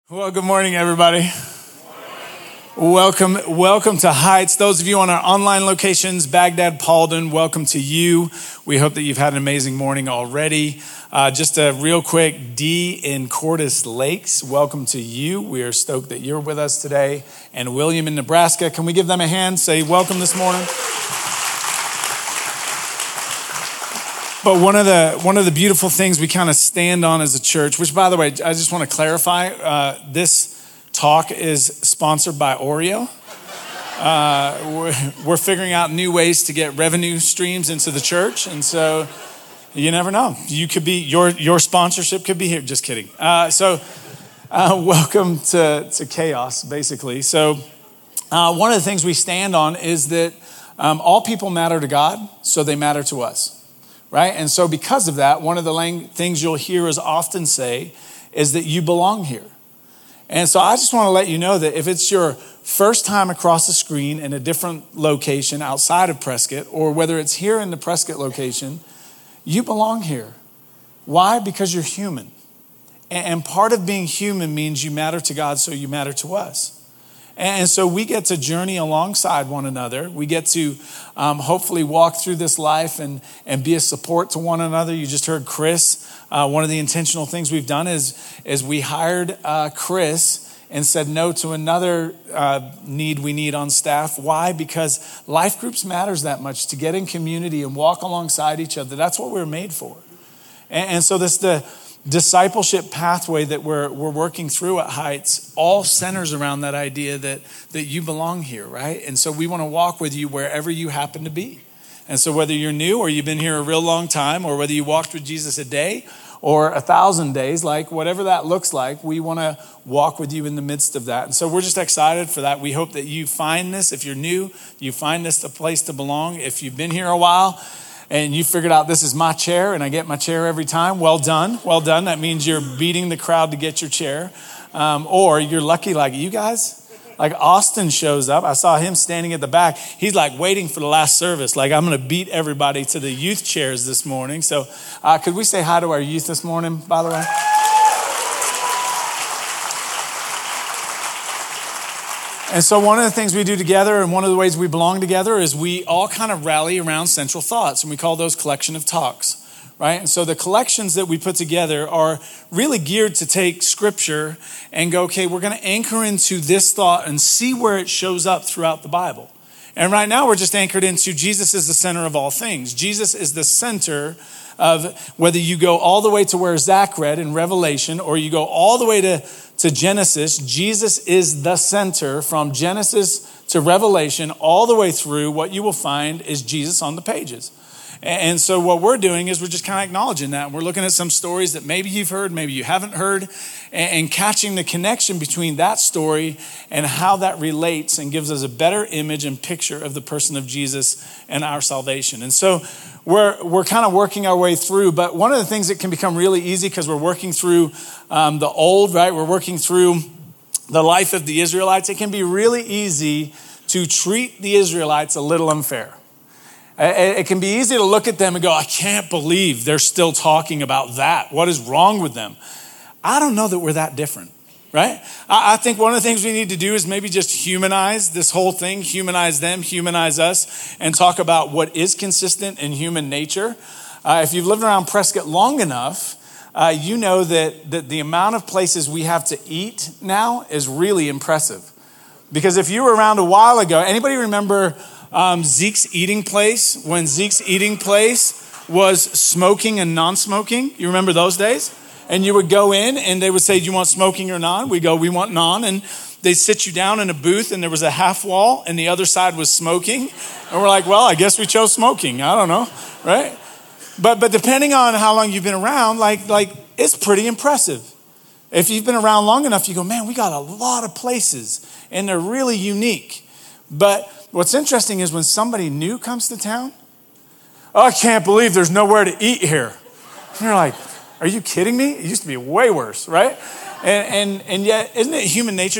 Well, good morning, everybody. Welcome to Heights. Those of you on our online locations, Baghdad, Paulden, welcome to you. We hope that you've had an amazing morning already. Just a real quick, D in Cordis Lakes, welcome to you. We are stoked that you're with us today. And William in Nebraska, can we give them a hand? Say welcome this morning. But one of the beautiful things we kind of stand on as a church, which, by the way, I just want to clarify, this talk is sponsored by Oreo. We're figuring out new ways to get revenue streams into the church, and so you never know. You could be your sponsorship could be here. Just kidding. Welcome to Chaos, basically. So one of the things we stand on is that all people matter to God, so they matter to us. Right? And so because of that, one of the things you'll hear us often say is that you belong here. And so I just want to let you know that if it's your first time across the screen in a different location outside of Prescott, or whether it's here in the Prescott location, you belong here. Why? Because you're human. And part of being human means you matter to God, so you matter to us. And so we get to journey alongside one another. We get to hopefully walk through this life and be a support to one another. You just heard Chris. One of the intentional things we've done is we hired Chris and said no to another need we need on staff. Why? Because life groups matters that much, to get in community and walk alongside each other. That's what we're made for. And so the discipleship pathway that we're working through at Heights all centers around that idea that you belong here, right? And so we want to walk with you wherever you happen to be. And so whether you're new or you've been here a real long time, or whether you walked with Jesus a day or 1,000 days, like whatever that looks like, we want to walk with you in the midst of that. And so we're just excited for that. We hope that you find this, if you're new, you find this a place to belong. If you've been here a while, and you figured out this is my chair and I get my chair every time, well done. Well done. That means you're beating the crowd to get your chair. Or you're lucky like you guys. Like Austin shows up. I saw him standing at the back. He's like waiting for the last service. Like, I'm going to beat everybody to the youth chairs this morning. So could we say hi to our youth this morning, by the way? And so one of the things we do together, and one of the ways we belong together, is we all kind of rally around central thoughts, and we call those collection of talks, right? And so the collections that we put together are really geared to take scripture and go, okay, we're going to anchor into this thought and see where it shows up throughout the Bible. And right now we're just anchored into Jesus is the center of all things. Jesus is the center of, whether you go all the way to where Zach read in Revelation, or you go all the way to Genesis, Jesus is the center. From Genesis to Revelation, all the way through, what you will find is Jesus on the pages. And so what we're doing is we're just kind of acknowledging that. We're looking at some stories that maybe you've heard, maybe you haven't heard, and catching the connection between that story and how that relates and gives us a better image and picture of the person of Jesus and our salvation. And so we're kind of working our way through, but one of the things that can become really easy, because we're working through the old, right? We're working through the life of the Israelites. It can be really easy to treat the Israelites a little unfair. It can be easy to look at them and go, I can't believe they're still talking about that. What is wrong with them? I don't know that we're that different, right? I think one of the things we need to do is maybe just humanize this whole thing, humanize them, humanize us, and talk about what is consistent in human nature. If you've lived around Prescott long enough, you know that the amount of places we have to eat now is really impressive. Because if you were around a while ago, anybody remember Zeke's Eating Place, when Zeke's Eating Place was smoking and non-smoking? You remember those days? And you would go in and they would say, do you want smoking or non? We go, we want non. And they'd sit you down in a booth and there was a half wall and the other side was smoking. And we're like, well, I guess we chose smoking. I don't know, right? But depending on how long you've been around, like it's pretty impressive. If you've been around long enough, you go, man, we got a lot of places and they're really unique. But what's interesting is when somebody new comes to town, oh, I can't believe there's nowhere to eat here. And you're like, are you kidding me? It used to be way worse, right? And yet, isn't it human nature?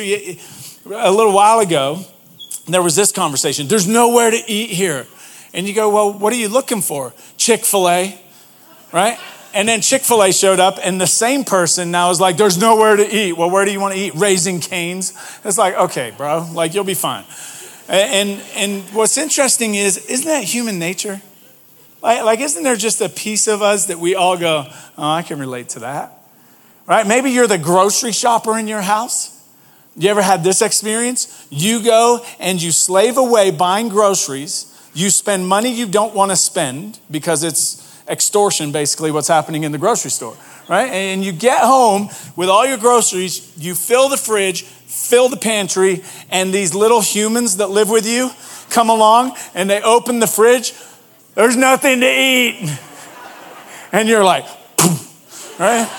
A little while ago, there was this conversation. There's nowhere to eat here. And you go, well, what are you looking for? Chick-fil-A, right? And then Chick-fil-A showed up, and the same person now is like, there's nowhere to eat. Well, where do you want to eat? Raising Cane's. It's like, okay, bro, like you'll be fine. And what's interesting isn't that human nature? Like, isn't there just a piece of us that we all go, oh, I can relate to that, right? Maybe you're the grocery shopper in your house. You ever had this experience? You go and you slave away buying groceries. You spend money you don't want to spend because it's extortion, basically, what's happening in the grocery store, right? And you get home with all your groceries, you fill the fridge, fill the pantry, and these little humans that live with you come along and they open the fridge. There's nothing to eat. And you're like, right?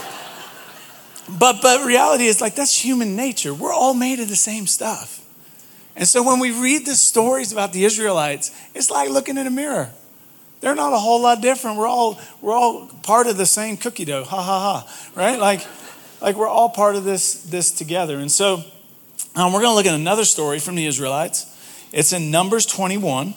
But reality is like, that's human nature. We're all made of the same stuff. And so when we read the stories about the Israelites, it's like looking in a mirror. They're not a whole lot different. We're all part of the same cookie dough. Ha ha ha. Right? Like we're all part of this together. And so we're going to look at another story from the Israelites. It's in Numbers 21.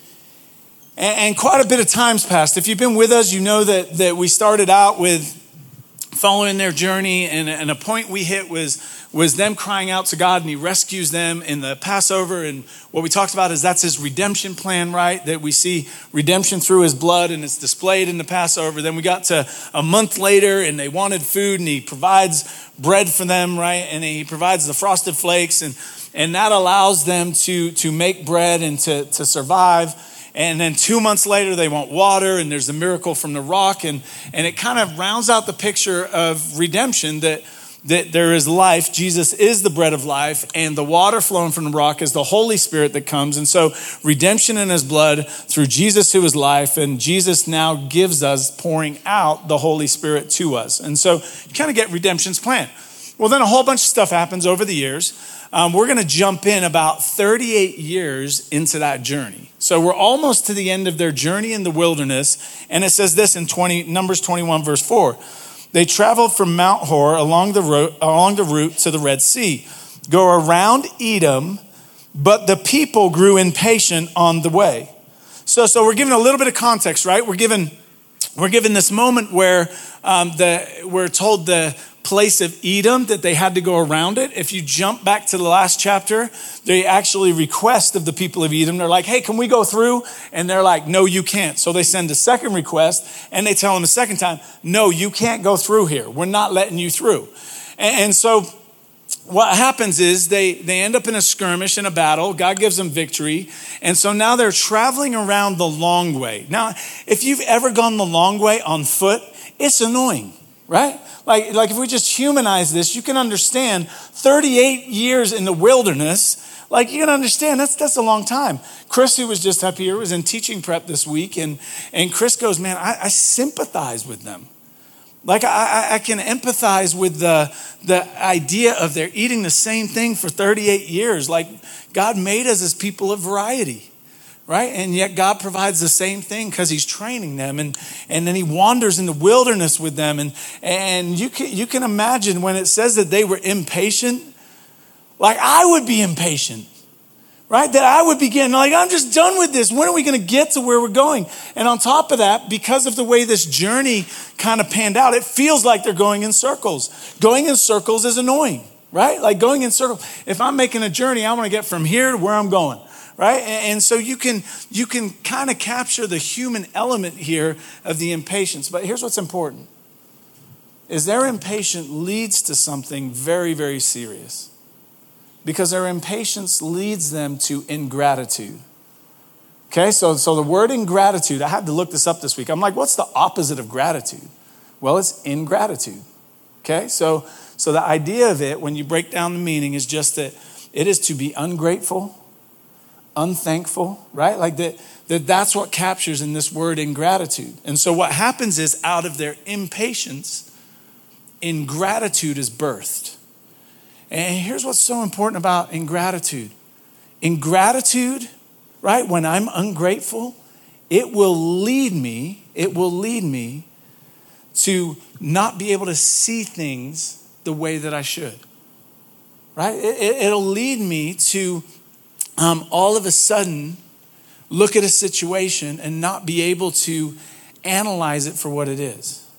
And quite a bit of time's passed. If you've been with us, you know that we started out with following their journey, and a point we hit was them crying out to God, and he rescues them in the Passover. And what we talked about is that's his redemption plan, right? That we see redemption through his blood, and it's displayed in the Passover. Then we got to a month later, and they wanted food, and he provides bread for them, right? And he provides the frosted flakes, and that allows them to make bread and to survive. And then 2 months later, they want water, and there's a miracle from the rock. And it kind of rounds out the picture of redemption, that there is life. Jesus is the bread of life, and the water flowing from the rock is the Holy Spirit that comes. And so redemption in his blood through Jesus, who is life, and Jesus now gives us, pouring out the Holy Spirit to us. And so you kind of get redemption's plan. Well, then a whole bunch of stuff happens over the years. We're going to jump in about 38 years into that journey. So we're almost to the end of their journey in the wilderness. And it says this in Numbers 21, verse 4. They traveled from Mount Hor along the route to the Red Sea, go around Edom, but the people grew impatient on the way. So we're giving a little bit of context, right? We're given this moment where we're told the place of Edom, that they had to go around it. If you jump back to the last chapter, they actually request of the people of Edom. They're like, hey, can we go through? And they're like, no, you can't. So they send a second request, and they tell them a second time, no, you can't go through here. We're not letting you through. And so what happens is they end up in a skirmish, in a battle. God gives them victory. And so now they're traveling around the long way. Now, if you've ever gone the long way on foot, it's annoying, right? Like if we just humanize this, you can understand 38 years in the wilderness. Like you can understand that's a long time. Chris, who was just up here, was in teaching prep this week. And Chris goes, man, I sympathize with them. Like I can empathize with the idea of they're eating the same thing for 38 years. Like God made us as people of variety, right? And yet God provides the same thing because he's training them. And then he wanders in the wilderness with them. And you can imagine when it says that they were impatient, like I would be impatient, right? That I would be getting like, I'm just done with this. When are we going to get to where we're going? And on top of that, because of the way this journey kind of panned out, it feels like they're going in circles. Going in circles is annoying, right? Like going in circles. If I'm making a journey, I want to get from here to where I'm going, right? And so you can kind of capture the human element here of the impatience. But here's what's important, is their impatience leads to something very, very serious. Because their impatience leads them to ingratitude. Okay, so the word ingratitude, I had to look this up this week. I'm like, what's the opposite of gratitude? Well, it's ingratitude. Okay, so the idea of it, when you break down the meaning, is just that it is to be ungrateful, unthankful, right? Like that's what captures in this word ingratitude. And so what happens is, out of their impatience, ingratitude is birthed. And here's what's so important about ingratitude. Ingratitude, right, when I'm ungrateful, it will lead me to not be able to see things the way that I should, right? It'll lead me to all of a sudden look at a situation and not be able to analyze it for what it is.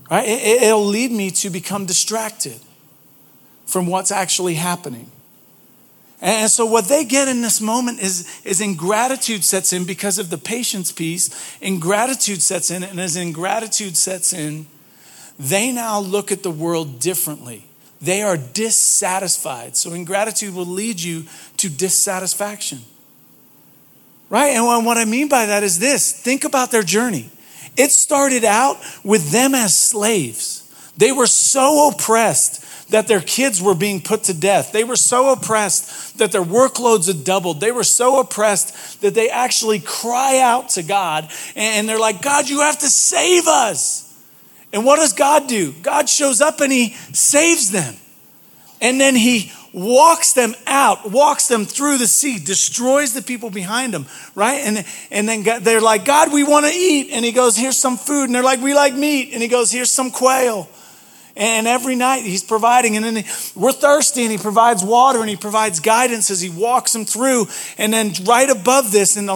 right? It'll lead me to become distracted from what's actually happening. And so what they get in this moment is ingratitude sets in because of the patience piece. Ingratitude sets in, and as ingratitude sets in, they now look at the world differently. They are dissatisfied. So ingratitude will lead you to dissatisfaction. Right? And what I mean by that is this. Think about their journey. It started out with them as slaves. They were so oppressed that their kids were being put to death. They were so oppressed that their workloads had doubled. They were so oppressed that they actually cry out to God. And they're like, God, you have to save us. And what does God do? God shows up and he saves them. And then he walks them out, walks them through the sea, destroys the people behind them, right? And then they're like, God, we want to eat. And he goes, here's some food. And they're like, we like meat. And he goes, here's some quail. And every night he's providing. And then we're thirsty and he provides water and he provides guidance as he walks them through. And then right above this in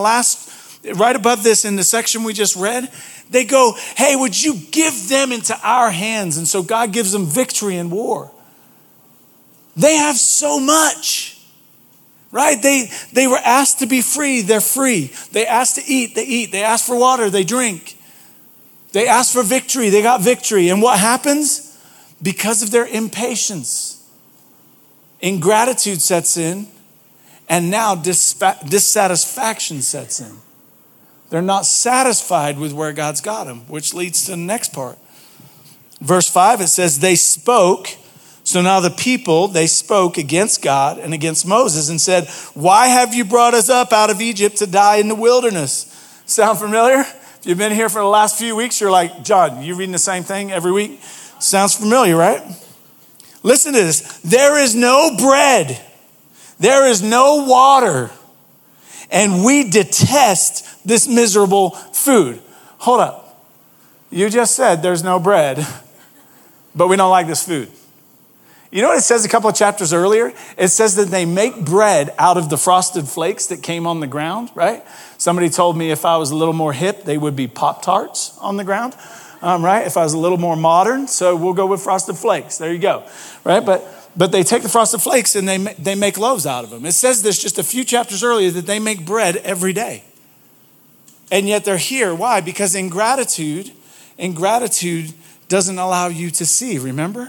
the section we just read, they go, hey, would you give them into our hands? And so God gives them victory in war. They have so much, right? They were asked to be free. They're free. They asked to eat. They eat. They asked for water. They drink. They asked for victory. They got victory. And what happens? Because of their impatience, ingratitude sets in, and now dissatisfaction sets in. They're not satisfied with where God's got them, which leads to the next part. Verse 5, it says, they spoke. So now the people, they spoke against God and against Moses and said, why have you brought us up out of Egypt to die in the wilderness? Sound familiar? If you've been here for the last few weeks, you're like, John, you reading the same thing every week? Sounds familiar, right? Listen to this. There is no bread. There is no water. And we detest this miserable food. Hold up. You just said there's no bread, but we don't like this food. You know what it says a couple of chapters earlier? It says that they make bread out of the frosted flakes that came on the ground, right? Somebody told me if I was a little more hip, they would be Pop-Tarts on the ground, right? If I was a little more modern, so we'll go with frosted flakes. There you go, right? But they take the frosted flakes and they make loaves out of them. It says this just a few chapters earlier that they make bread every day. And yet they're here. Why? Because ingratitude doesn't allow you to see, remember?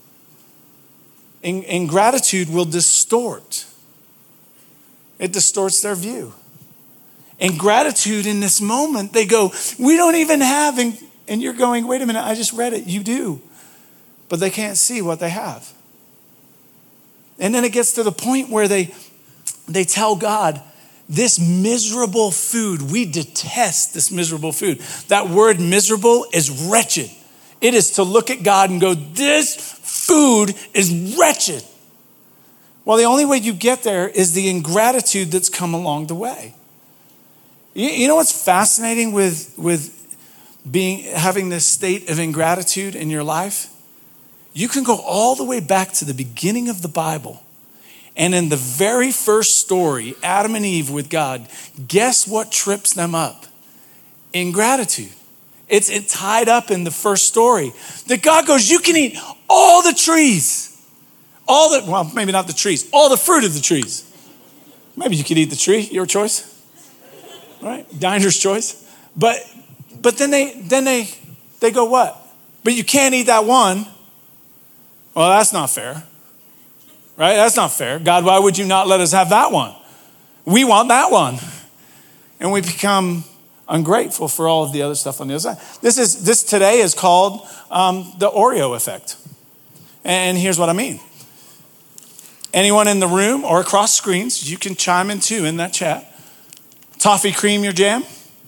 Ingratitude will distort. It distorts their view. Ingratitude in this moment, they go, we don't even have, and you're going, wait a minute, I just read it. You do. But they can't see what they have. And then it gets to the point where they tell God, this miserable food, we detest this miserable food. That word miserable is wretched. It is to look at God and go, this food is wretched. Well, the only way you get there is the ingratitude that's come along the way. You know what's fascinating with having this state of ingratitude in your life? You can go all the way back to the beginning of the Bible. And in the very first story, Adam and Eve with God, guess what trips them up? Ingratitude. It's tied up in the first story. That God goes, you can eat all the trees. Well, maybe not the trees. All the fruit of the trees. Maybe you could eat the tree, your choice. Right? Diner's choice. But then they go, what? But you can't eat that one. Well, that's not fair. Right? That's not fair. God, why would you not let us have that one? We want that one. And we become ungrateful for all of the other stuff on the other side. This today is called the Oreo effect. And here's what I mean. Anyone in the room or across screens, you can chime in too in that chat. Toffee cream your jam?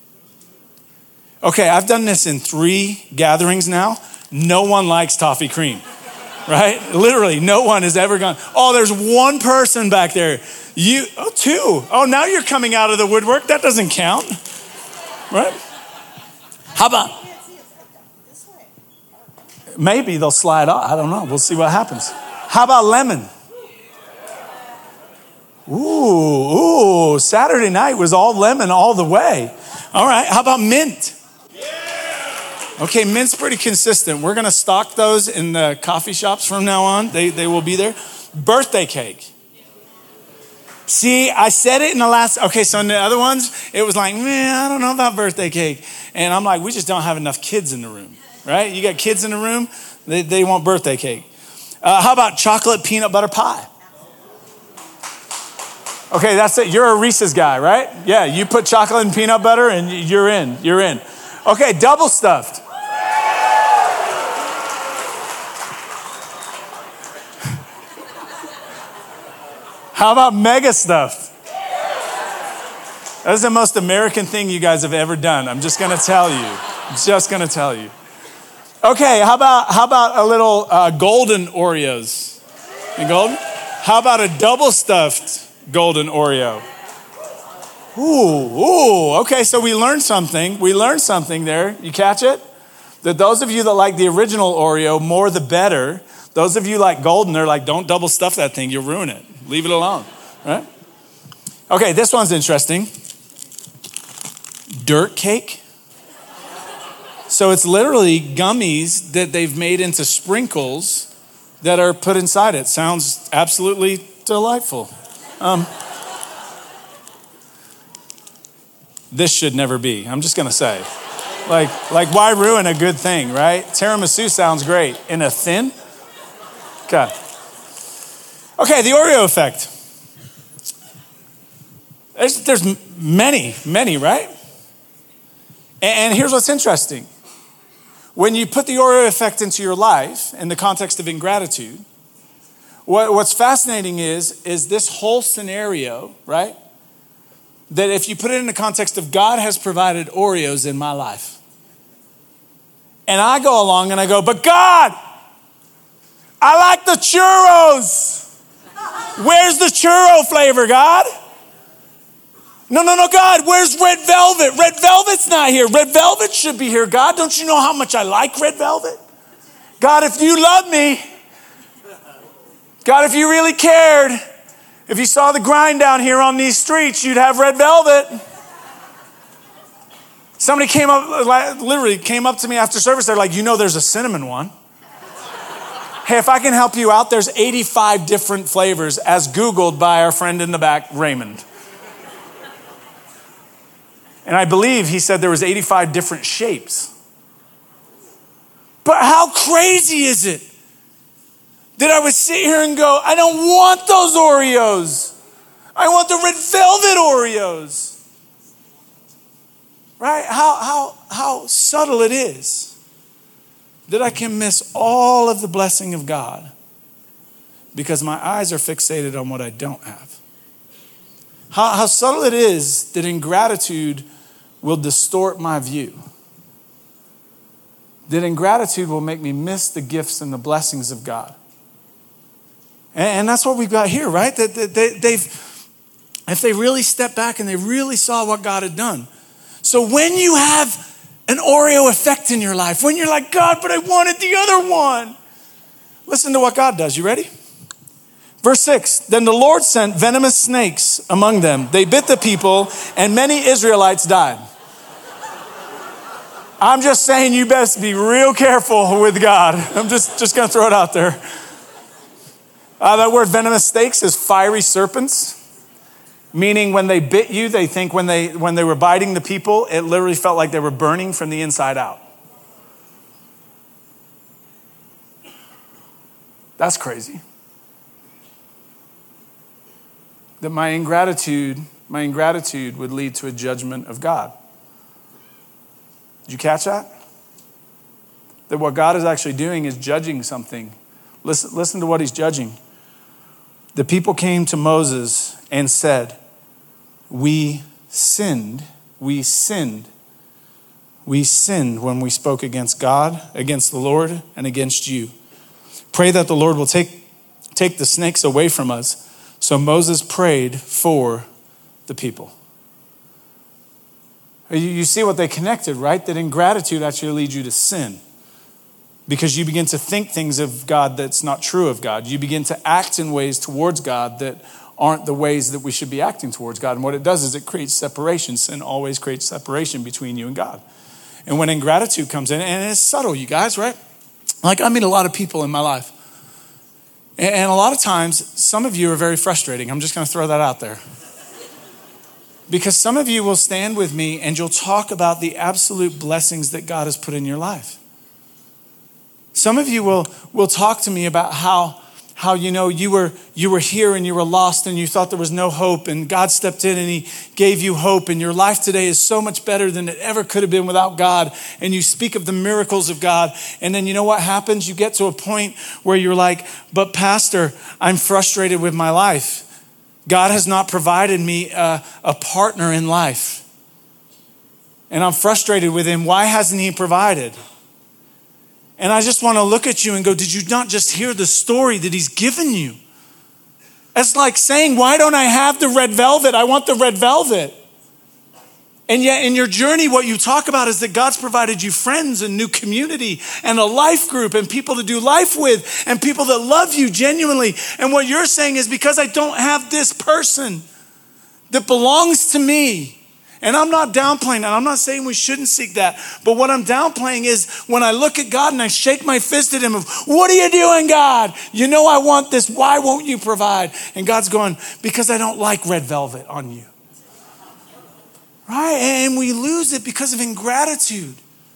Okay, I've done this in 3 gatherings now. No one likes toffee cream. Right? Literally, no one has ever gone, oh, there's one person back there. 2. Oh, now you're coming out of the woodwork. That doesn't count. Right? How about, maybe they'll slide off. I don't know. We'll see what happens. How about lemon? Ooh, Saturday night was all lemon all the way. All right, how about mint? Okay, mint's pretty consistent. We're going to stock those in the coffee shops from now on. They will be there. Birthday cake. See, I said it in the last, okay, so in the other ones, it was like, man, I don't know about birthday cake. And I'm like, we just don't have enough kids in the room, right? You got kids in the room, they want birthday cake. How about chocolate peanut butter pie? Okay, that's it. You're a Reese's guy, right? Yeah, you put chocolate and peanut butter and you're in. Okay, double stuffed. How about mega stuffed? That's the most American thing you guys have ever done. I'm just going to tell you. Okay, how about a little golden Oreos? You golden? How about a double stuffed golden Oreo? Ooh, okay, so we learned something. There. You catch it? That those of you that like the original Oreo, more the better. Those of you like golden, they're like, don't double stuff that thing, you'll ruin it. Leave it alone, right? Okay, this one's interesting. Dirt cake. So it's literally gummies that they've made into sprinkles that are put inside it. Sounds absolutely delightful. This should never be. I'm just going to say. Like why ruin a good thing, right? Tiramisu sounds great. In a thin? Okay, the Oreo effect. There's many, right? And here's what's interesting. When you put the Oreo effect into your life in the context of ingratitude, what's fascinating is this whole scenario, right? That if you put it in the context of God has provided Oreos in my life. And I go along and I go, but God, I like the churros. Where's the churro flavor, God? No, God, where's red velvet? Red velvet's not here. Red velvet should be here, God. Don't you know how much I like red velvet? God, if you love me, God, if you really cared, if you saw the grind down here on these streets, you'd have red velvet. Somebody literally came up to me after service. They're like, there's a cinnamon one. Hey, if I can help you out, there's 85 different flavors as Googled by our friend in the back, Raymond. And I believe he said there was 85 different shapes. But how crazy is it that I would sit here and go, I don't want those Oreos. I want the red velvet Oreos. Right? How subtle it is that I can miss all of the blessing of God because my eyes are fixated on what I don't have. How subtle it is that ingratitude will distort my view. That ingratitude will make me miss the gifts and the blessings of God. And that's what we've got here, right? If they really stepped back and they really saw what God had done. So when you have an Oreo effect in your life, when you're like, God, but I wanted the other one. Listen to what God does. You ready? Verse 6, then the Lord sent venomous snakes among them. They bit the people and many Israelites died. I'm just saying you best be real careful with God. I'm just going to throw it out there. That word venomous snakes is fiery serpents. Meaning when they bit you, they think when they were biting the people, it literally felt like they were burning from the inside out. That's crazy. That my ingratitude would lead to a judgment of God. Did you catch that? That what God is actually doing is judging something. Listen to what he's judging. The people came to Moses and said, we sinned when we spoke against God, against the Lord, and against you. Pray that the Lord will take the snakes away from us. So Moses prayed for the people. You see what they connected, right? That ingratitude actually leads you to sin. Because you begin to think things of God that's not true of God. You begin to act in ways towards God that aren't the ways that we should be acting towards God. And what it does is it creates separation. Sin always creates separation between you and God. And when ingratitude comes in, and it's subtle, you guys, right? Like I meet a lot of people in my life. And a lot of times, some of you are very frustrating. I'm just going to throw that out there. Because some of you will stand with me and you'll talk about the absolute blessings that God has put in your life. Some of you will talk to me about how you were here and you were lost and you thought there was no hope, and God stepped in and he gave you hope, and your life today is so much better than it ever could have been without God. And you speak of the miracles of God, and then you know what happens? You get to a point where you're like, but Pastor, I'm frustrated with my life. God has not provided me a partner in life. And I'm frustrated with him. Why hasn't he provided? And I just want to look at you and go, did you not just hear the story that he's given you? It's like saying, why don't I have the red velvet? I want the red velvet. And yet in your journey, what you talk about is that God's provided you friends and new community and a life group and people to do life with and people that love you genuinely. And what you're saying is, because I don't have this person that belongs to me. And I'm not downplaying that. I'm not saying we shouldn't seek that. But what I'm downplaying is when I look at God and I shake my fist at him of, what are you doing, God? You know I want this. Why won't you provide? And God's going, because I don't like red velvet on you. Right? And we lose it because of ingratitude.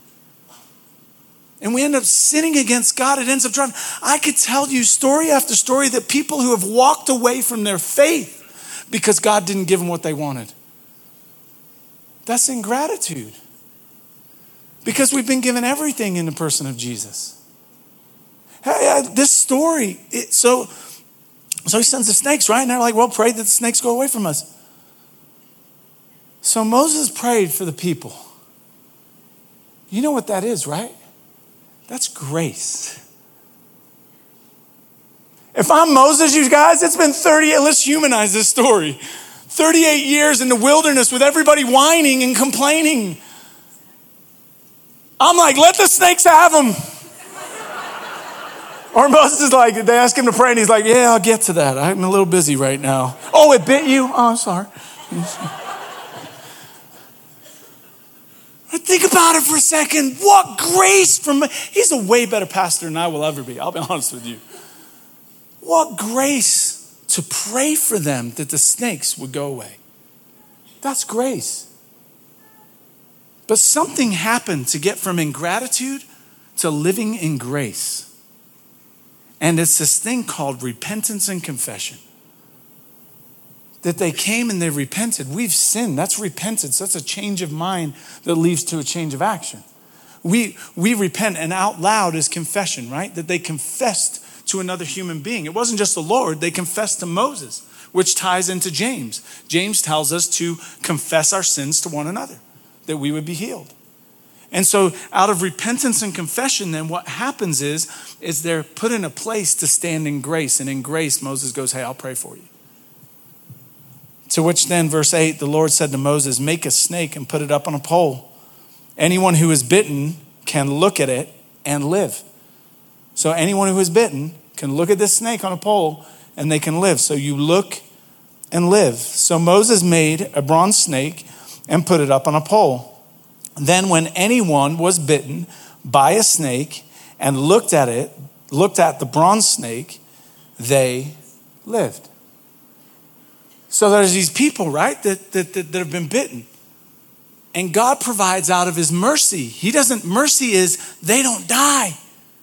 And we end up sinning against God. It ends up driving. I could tell you story after story that people who have walked away from their faith because God didn't give them what they wanted. That's ingratitude. Because we've been given everything in the person of Jesus. This story, so he sends the snakes, right? And they're like, well, pray that the snakes go away from us. So Moses prayed for the people. You know what that is, right? That's grace. If I'm Moses, you guys, it's been 38, let's humanize this story. 38 years in the wilderness with everybody whining and complaining. I'm like, let the snakes have them. Or Moses is like, they ask him to pray and he's like, yeah, I'll get to that. I'm a little busy right now. Oh, it bit you? Oh, I'm sorry. Think about it for a second. What grace from, he's a way better pastor than I will ever be. I'll be honest with you. What grace to pray for them that the snakes would go away. That's grace. But something happened to get from ingratitude to living in grace. And it's this thing called repentance and confession. That they came and they repented. We've sinned. That's repentance. That's a change of mind that leads to a change of action. We repent, and out loud is confession, right? That they confessed to another human being. It wasn't just the Lord. They confessed to Moses, which ties into James. James tells us to confess our sins to one another, that we would be healed. And so out of repentance and confession, then what happens is they're put in a place to stand in grace. And in grace, Moses goes, hey, I'll pray for you. To which then, verse 8, the Lord said to Moses, make a snake and put it up on a pole. Anyone who is bitten can look at it and live. So anyone who is bitten can look at this snake on a pole and they can live. So you look and live. So Moses made a bronze snake and put it up on a pole. Then when anyone was bitten by a snake and looked at the bronze snake, they lived. So there's these people, right, that have been bitten. And God provides out of his mercy. Mercy is they don't die.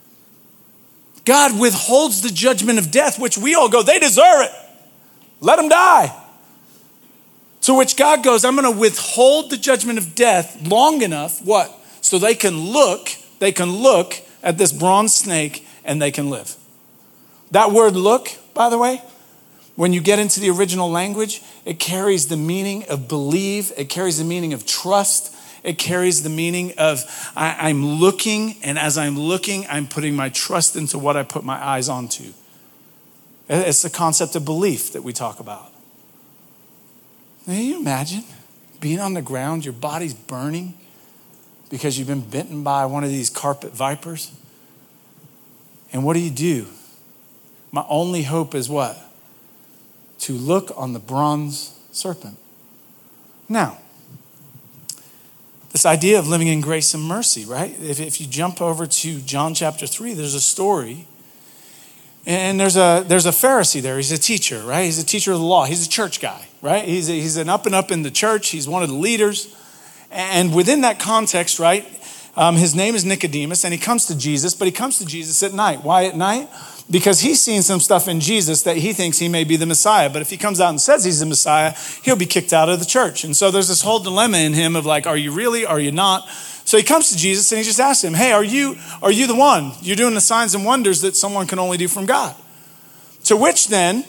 God withholds the judgment of death, which we all go, they deserve it. Let them die. To which God goes, I'm going to withhold the judgment of death long enough, what? So they can look at this bronze snake and they can live. That word look, by the way, when you get into the original language, it carries the meaning of believe. It carries the meaning of trust. It carries the meaning of I'm looking, and as I'm looking, I'm putting my trust into what I put my eyes onto. It's the concept of belief that we talk about. Can you imagine being on the ground, your body's burning because you've been bitten by one of these carpet vipers? And what do? My only hope is what? To look on the bronze serpent. Now, the this idea of living in grace and mercy, right? If you jump over to John chapter 3, there's a story. And there's a Pharisee there. He's a teacher, right? He's a teacher of the law. He's a church guy, right? He's an up and up in the church. He's one of the leaders. And within that context, right, his name is Nicodemus, and he comes to Jesus, but he comes to Jesus at night. Why at night? Because he's seen some stuff in Jesus that he thinks he may be the Messiah. But if he comes out and says he's the Messiah, he'll be kicked out of the church. And so there's this whole dilemma in him of like, are you really? Are you not? So he comes to Jesus and he just asks him, hey, are you the one? You're doing the signs and wonders that someone can only do from God. To which then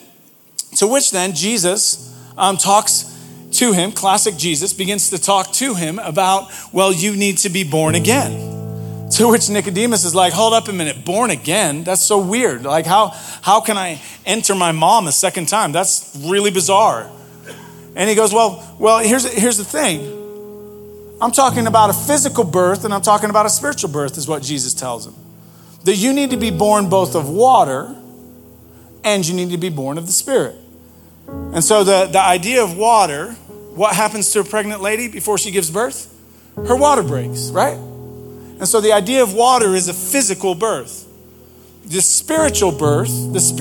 Jesus talks to him, classic Jesus, begins to talk to him about, well, you need to be born again. To which Nicodemus is like, hold up a minute, born again? That's so weird. Like, how can I enter my mom a second time? That's really bizarre. And he goes, well, here's the thing. I'm talking about a physical birth and I'm talking about a spiritual birth is what Jesus tells him. That you need to be born both of water and you need to be born of the Spirit. And so the idea of water, what happens to a pregnant lady before she gives birth? Her water breaks, right? And so the idea of water is a physical birth. The spiritual birth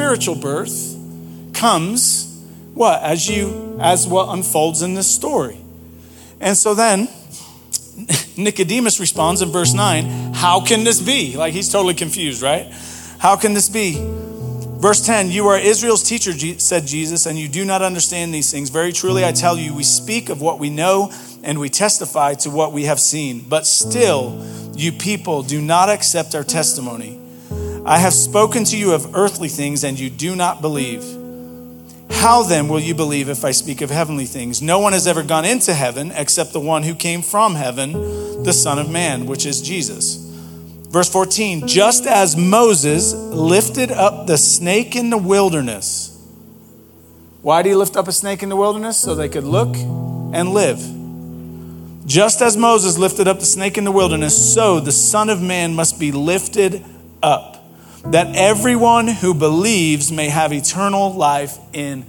comes what? As what unfolds in this story. And so then Nicodemus responds in verse 9, how can this be? Like he's totally confused, right? How can this be? Verse 10, you are Israel's teacher, said Jesus, and you do not understand these things. Very truly, I tell you, we speak of what we know and we testify to what we have seen. But still, you people do not accept our testimony. I have spoken to you of earthly things and you do not believe. How then will you believe if I speak of heavenly things? No one has ever gone into heaven except the one who came from heaven, the Son of Man, which is Jesus. Verse 14, just as Moses lifted up the snake in the wilderness. Why did he lift up a snake in the wilderness? So they could look and live. Just as Moses lifted up the snake in the wilderness, so the Son of Man must be lifted up, that everyone who believes may have eternal life in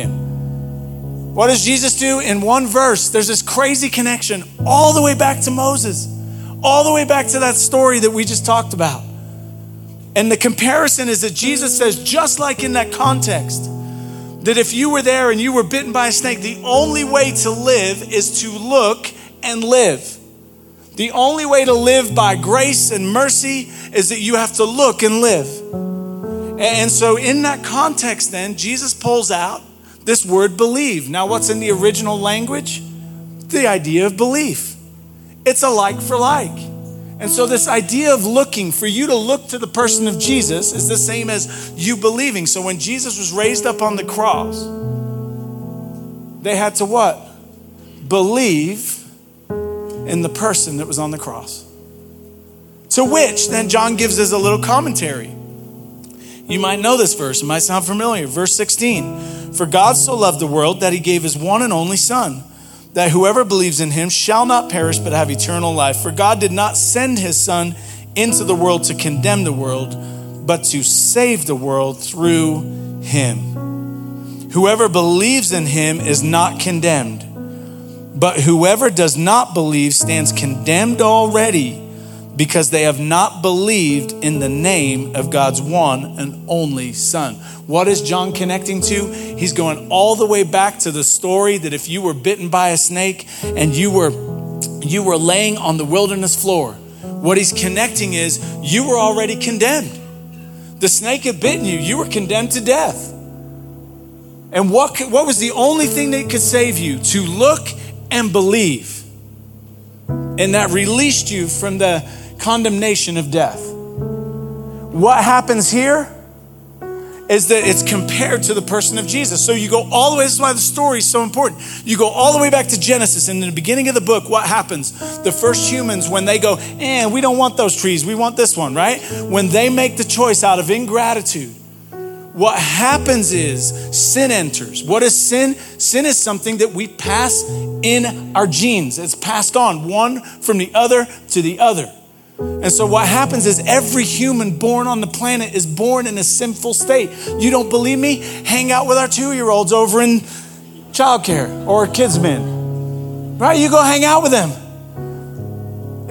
him. What does Jesus do? In one verse, there's this crazy connection all the way back to Moses. All the way back to that story that we just talked about. And the comparison is that Jesus says, just like in that context, that if you were there and you were bitten by a snake, the only way to live is to look and live. The only way to live by grace and mercy is that you have to look and live. And so in that context then, Jesus pulls out this word believe. Now what's in the original language? The idea of belief. It's a like for like. And so this idea of looking, for you to look to the person of Jesus is the same as you believing. So when Jesus was raised up on the cross, they had to what? Believe in the person that was on the cross. To which then John gives us a little commentary. You might know this verse, it might sound familiar. Verse 16, for God so loved the world that he gave his one and only Son, that whoever believes in him shall not perish but have eternal life. For God did not send his Son into the world to condemn the world, but to save the world through him. Whoever believes in him is not condemned, but whoever does not believe stands condemned already, because they have not believed in the name of God's one and only Son. What is John connecting to? He's going all the way back to the story that if you were bitten by a snake and you were laying on the wilderness floor, what he's connecting is you were already condemned. The snake had bitten you. You were condemned to death. And what was the only thing that could save you? To look and believe. And that released you from the condemnation of death. What happens here is that it's compared to the person of Jesus. So you go all the way, this is why the story is so important. You go all the way back to Genesis, and in the beginning of the book, what happens? The first humans, when they go, we don't want those trees, we want this one, right? When they make the choice out of ingratitude, what happens is sin enters. What is sin? Sin is something that we pass in our genes. It's passed on one from the other to the other. And so what happens is every human born on the planet is born in a sinful state. You don't believe me? Hang out with our 2-year-olds over in childcare or kids' min. Right? You go hang out with them.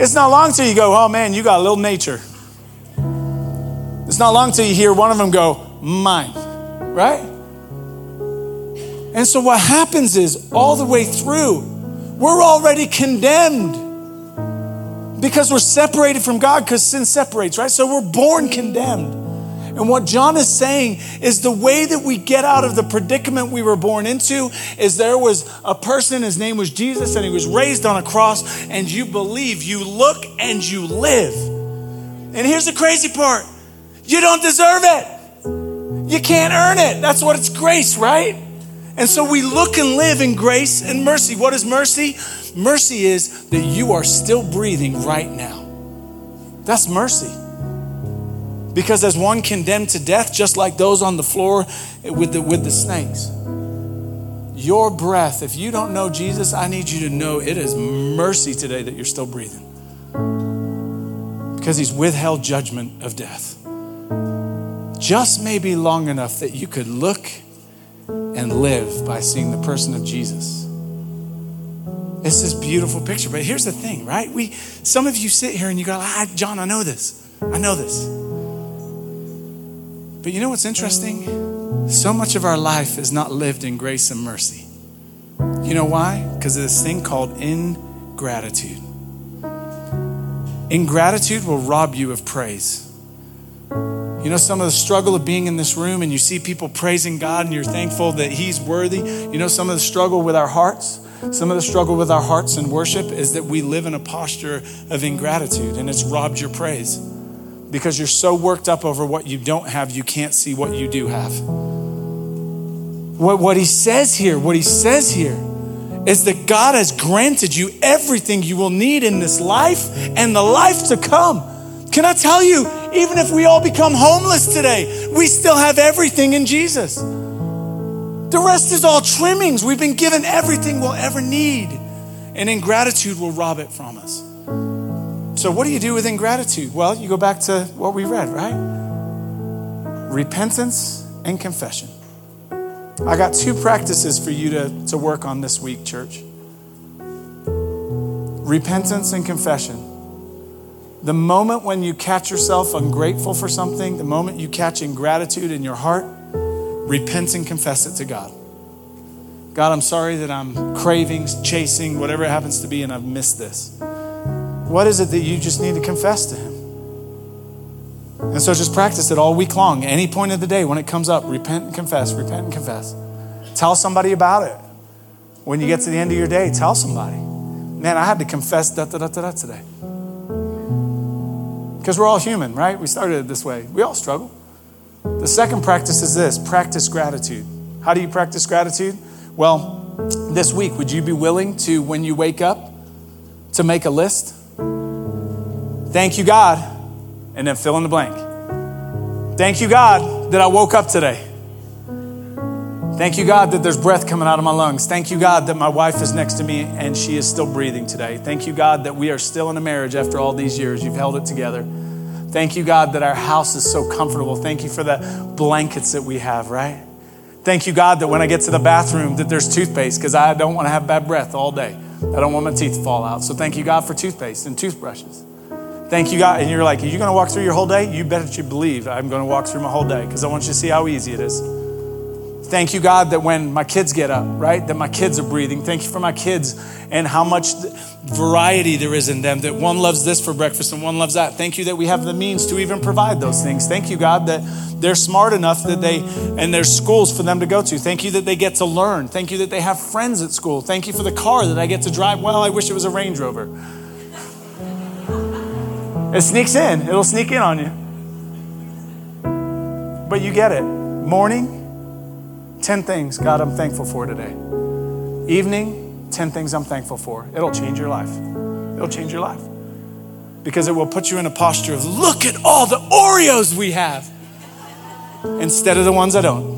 It's not long till you go, oh man, you got a little nature. It's not long till you hear one of them go, mine, right? And so what happens is all the way through, we're already condemned because we're separated from God, because sin separates, right? So we're born condemned. And what John is saying is the way that we get out of the predicament we were born into is there was a person, his name was Jesus, and he was raised on a cross, and you believe, you look, and you live. And here's the crazy part. You don't deserve it. You can't earn it. That's what it's grace, right? And so we look and live in grace and mercy. What is mercy? Mercy is that you are still breathing right now. That's mercy. Because as one condemned to death, just like those on the floor with the snakes, your breath, if you don't know Jesus, I need you to know it is mercy today that you're still breathing. Because he's withheld judgment of death. Just maybe long enough that you could look and live by seeing the person of Jesus. It's this beautiful picture. But here's the thing, right? Some of you sit here and you go, John, I know this. I know this. But you know what's interesting? So much of our life is not lived in grace and mercy. You know why? Because of this thing called ingratitude. Ingratitude will rob you of praise. You know, some of the struggle of being in this room and you see people praising God and you're thankful that he's worthy. You know, some of the struggle with our hearts, in worship is that we live in a posture of ingratitude, and it's robbed your praise because you're so worked up over what you don't have, you can't see what you do have. What he says here is that God has granted you everything you will need in this life and the life to come. Can I tell you, even if we all become homeless today, we still have everything in Jesus. The rest is all trimmings. We've been given everything we'll ever need. And ingratitude will rob it from us. So what do you do with ingratitude? Well, you go back to what we read, right? Repentance and confession. I got 2 practices for you to work on this week, church. Repentance and confession. The moment when you catch yourself ungrateful for something, the moment you catch ingratitude in your heart, repent and confess it to God. God, I'm sorry that I'm craving, chasing, whatever it happens to be, and I've missed this. What is it that you just need to confess to him? And so just practice it all week long. Any point of the day when it comes up, repent and confess, repent and confess. Tell somebody about it. When you get to the end of your day, tell somebody. Man, I had to confess today. Because we're all human, right? We started it this way. We all struggle. The second practice is this: practice gratitude. How do you practice gratitude? Well, this week, would you be willing to, when you wake up, to make a list? Thank you, God, and then fill in the blank. Thank you, God, that I woke up today. Thank you, God, that there's breath coming out of my lungs. Thank you, God, that my wife is next to me and she is still breathing today. Thank you, God, that we are still in a marriage after all these years. You've held it together. Thank you, God, that our house is so comfortable. Thank you for the blankets that we have, right? Thank you, God, that when I get to the bathroom that there's toothpaste, because I don't want to have bad breath all day. I don't want my teeth to fall out. So thank you, God, for toothpaste and toothbrushes. Thank you, God. And you're like, are you going to walk through your whole day? You bet you believe I'm going to walk through my whole day because I want you to see how easy it is. Thank you, God, that when my kids get up, right, that my kids are breathing. Thank you for my kids and how much variety there is in them, that one loves this for breakfast and one loves that. Thank you that we have the means to even provide those things. Thank you, God, that they're smart enough that and there's schools for them to go to. Thank you that they get to learn. Thank you that they have friends at school. Thank you for the car that I get to drive. Well, I wish it was a Range Rover. It sneaks in. It'll sneak in on you. But you get it. Morning, 10 things, God, I'm thankful for today. Evening, 10 things I'm thankful for. It'll change your life. It'll change your life. Because it will put you in a posture of, look at all the Oreos we have, instead of the ones I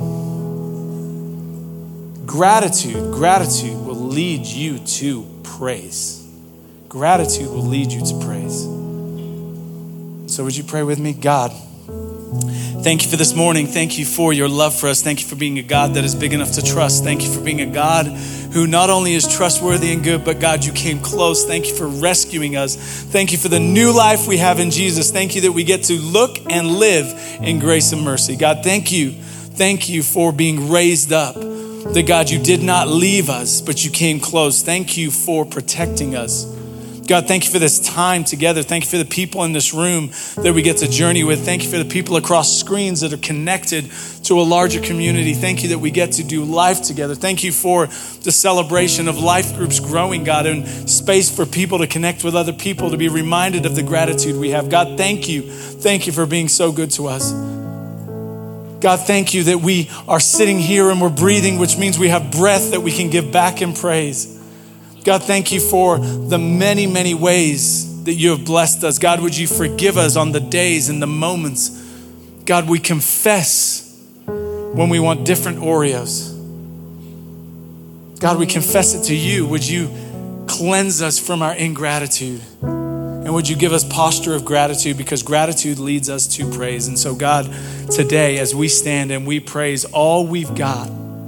don't. Gratitude will lead you to praise. Gratitude will lead you to praise. So would you pray with me? God, Thank you for this morning. Thank you for your love for us. Thank you for being a God that is big enough to trust. Thank you for being a God who not only is trustworthy and good, but God, you came close. Thank you for rescuing us. Thank you for the new life we have in Jesus. Thank you that we get to look and live in grace and mercy. God, thank you. Thank you for being raised up. That God, you did not leave us, but you came close. Thank you for protecting us. God, thank you for this time together. Thank you for the people in this room that we get to journey with. Thank you for the people across screens that are connected to a larger community. Thank you that we get to do life together. Thank you for the celebration of life groups growing, God, and space for people to connect with other people, to be reminded of the gratitude we have. God, thank you. Thank you for being so good to us. God, thank you that we are sitting here and we're breathing, which means we have breath that we can give back in praise. God, thank you for the many, many ways that you have blessed us. God, would you forgive us on the days and the moments? God, we confess when we want different Oreos. God, we confess it to you. Would you cleanse us from our ingratitude? And would you give us posture of gratitude, because gratitude leads us to praise. And so God, today as we stand and we praise, all we've got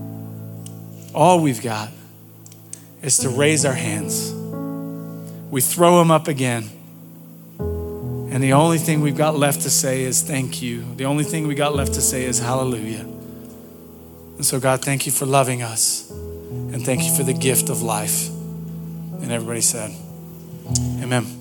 is to raise our hands. We throw them up again. And the only thing we've got left to say is thank you. The only thing we got left to say is hallelujah. And so God, thank you for loving us. And thank you for the gift of life. And everybody said, amen.